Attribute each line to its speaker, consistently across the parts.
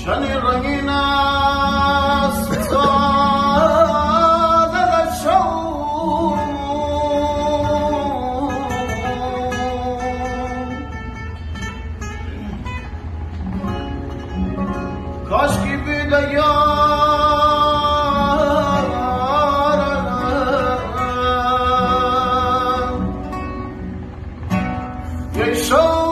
Speaker 1: چنین رنگین است ساده شو کاشکی بیده یه شو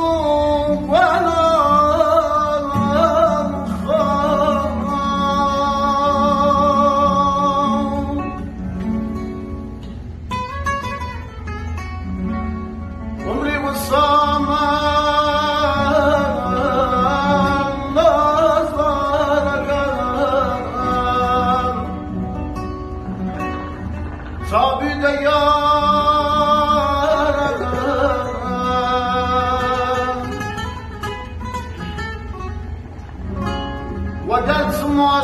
Speaker 1: ودت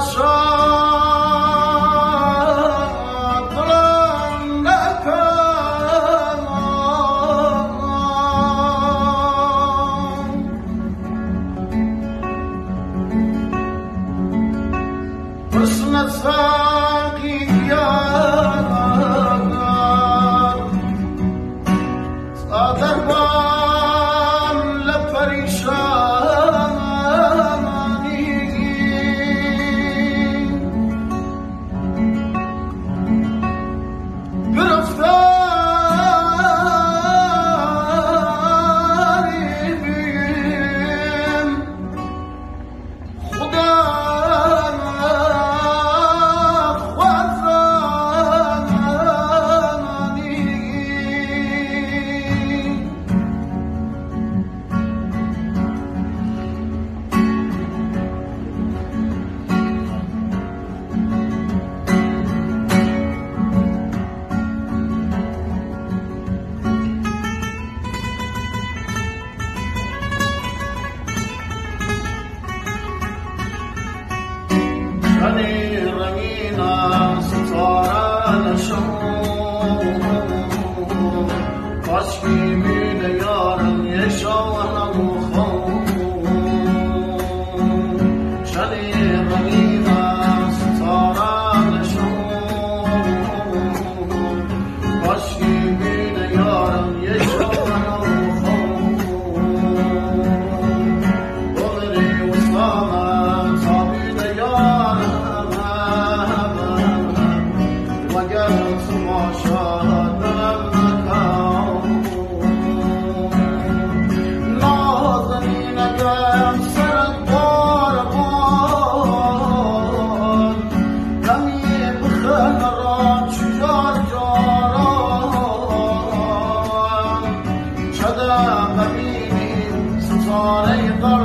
Speaker 1: معشاق لك حسن الساقية صادر بام لپریشانی گرفتاری بیم خدا چنین رنگین است تارن شو کاشکی بیده یارم یه شاهم خون چنین رنگین است تارن شو کاشکی بیده یارم یه شاهم خون بغری وسلامت تابیده یارم وقت ما شاد المكان ناظرين قام سرد باربان لم يبخل رام شجار جاران شدا قبيلي ستاري